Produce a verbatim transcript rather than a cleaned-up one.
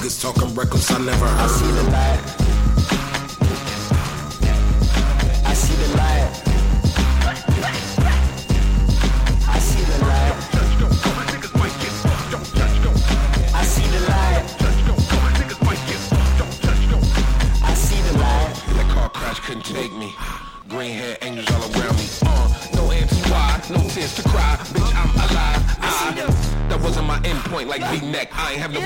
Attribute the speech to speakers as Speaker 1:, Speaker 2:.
Speaker 1: niggas talking reckless, I never heard.
Speaker 2: I see the light. I see the light. I see the light. I see the light. I see the light.
Speaker 1: That car crash couldn't take me. Green hair angels all around me. Uh, no anti-why, no tears to cry. Bitch, I'm alive. I, that wasn't my endpoint like V-neck. I ain't have no